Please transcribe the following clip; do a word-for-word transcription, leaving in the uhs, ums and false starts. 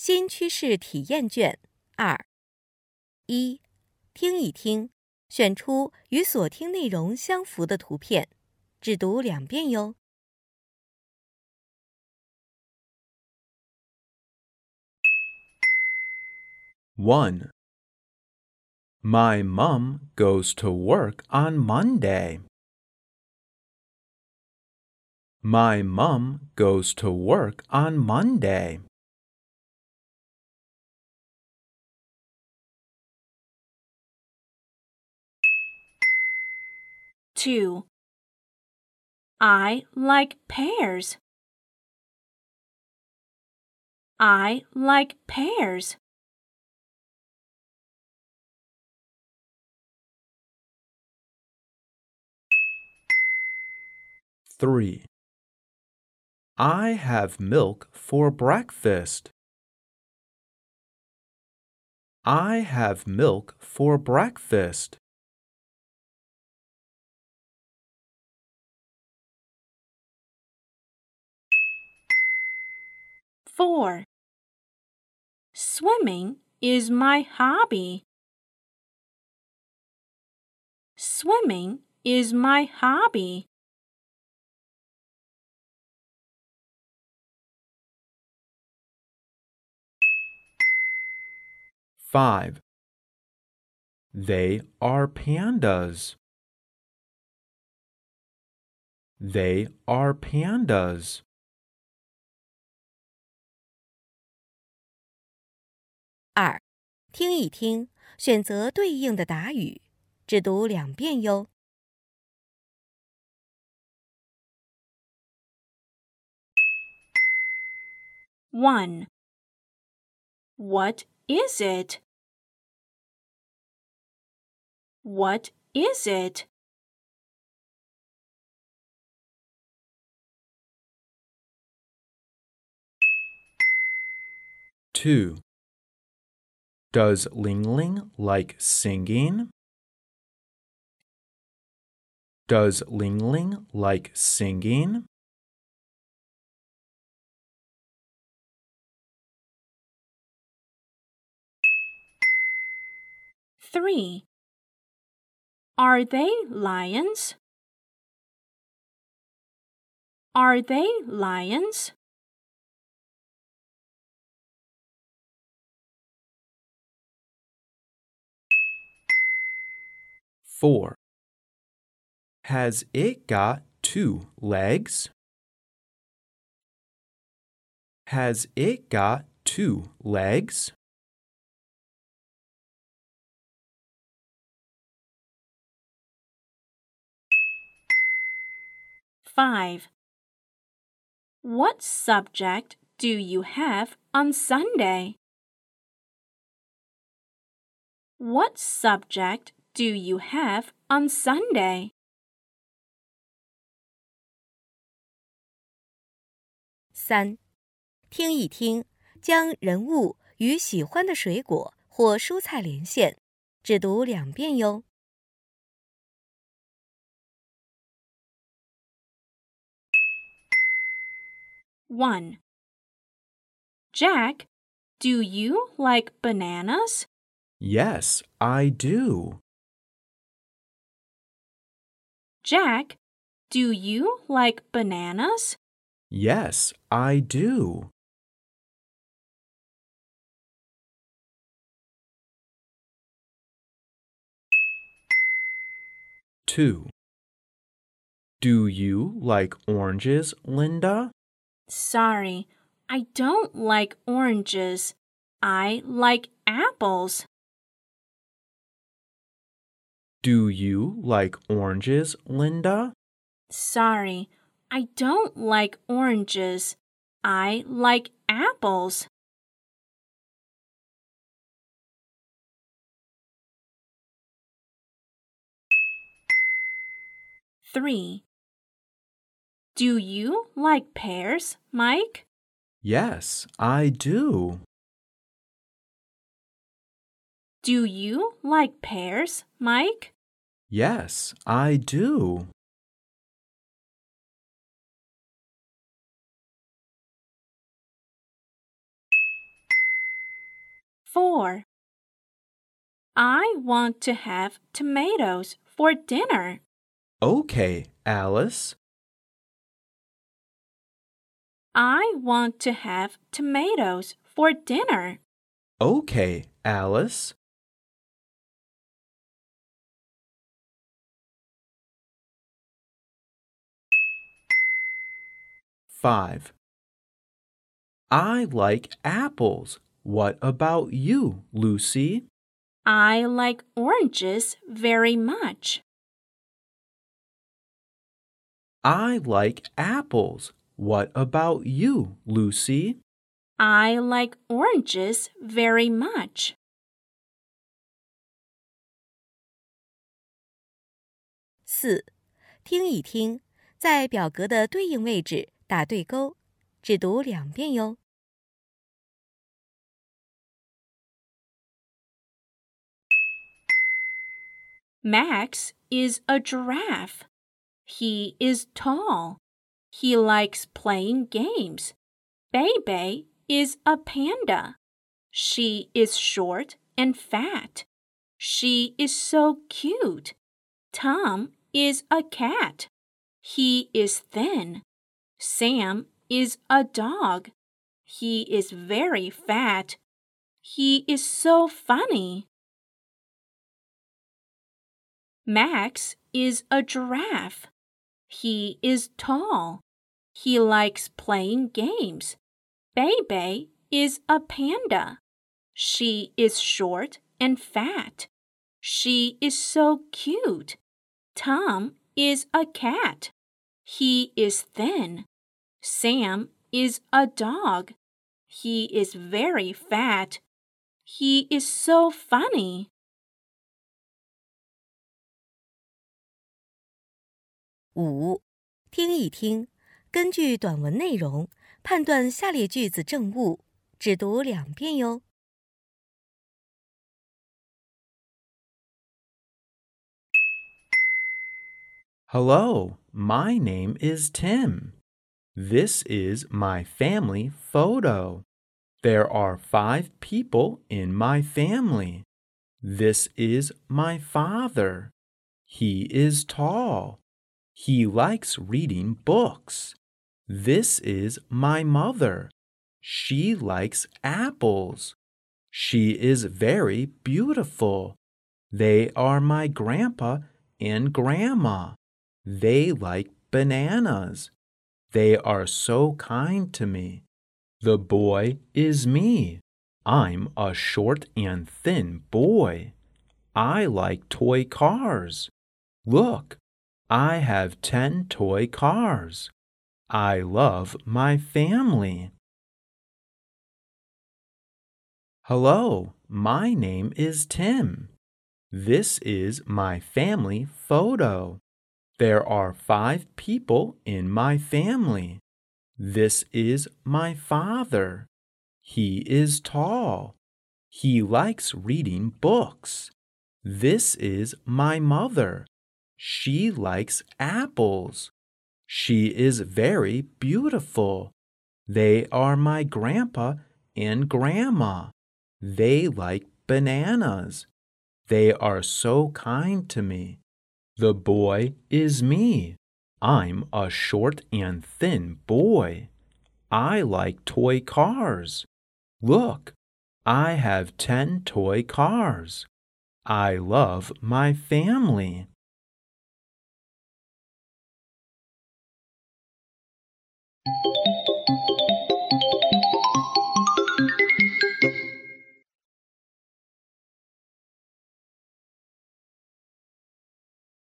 新趋势体验卷二。一、听一听，选出与所听内容相符的图片，只读两遍哟。 one. My mom goes to work on Monday. My mom goes to work on Monday. two. I like pears. I like pears. three. I have milk for breakfast. I have milk for breakfast. four. Swimming is my hobby. Swimming is my hobby. five. They are pandas. They are pandas. 二、听一听，选择对应的答语，只读两遍哟。 one. What is it? What is it? two. Does Ling Ling like singing? Does Ling Ling like singing? three. Are they lions? Are they lions? four. Has it got two legs? Has it got two legs? five. What subject do you have on Sunday? What subject do you have on Sunday? 三、听一听，将人物与喜欢的水果或蔬菜连线，只读两遍哟。 one. Jack, do you like bananas? Yes, I do. Jack, do you like bananas? Yes, I do. two. Do you like oranges, Linda? Sorry, I don't like oranges. I like apples. Do you like oranges, Linda? Sorry, I don't like oranges. I like apples. three. Do you like pears, Mike? Yes, I do. Do you like pears, Mike? Yes, I do. Four. I want to have tomatoes for dinner. Okay, Alice. I want to have tomatoes for dinner. Okay, Alice. Five. I like apples. What about you, Lucy? I like oranges very much. I like apples. What about you, Lucy? I like oranges very much. 四，听一听，在表格的对应位置打对勾，只读两遍哟。 Max is a giraffe. He is tall. He likes playing games. Bebe is a panda. She is short and fat. She is so cute. Tom is a cat. He is thin. Sam is a dog. He is very fat. He is so funny. Max is a giraffe. He is tall. He likes playing games. Bebe is a panda. She is short and fat. She is so cute. Tom is a cat. He is thin. Sam is a dog. He is very fat. He is so funny. 五，听一听，根据短文内容判断下列句子正误，只读两遍哟。 Hello, my name is Tim. This is my family photo. There are five people in my family. This is my father. He is tall. He likes reading books. This is my mother. She likes apples. She is very beautiful. They are my grandpa and grandma. They like bananas. They are so kind to me. The boy is me. I'm a short and thin boy. I like toy cars. Look, I have ten toy cars. I love my family. Hello, my name is Tim. This is my family photo. There are five people in my family. This is my father. He is tall. He likes reading books. This is my mother. She likes apples. She is very beautiful. They are my grandpa and grandma. They like bananas. They are so kind to me. The boy is me. I'm a short and thin boy. I like toy cars. Look, I have ten toy cars. I love my family.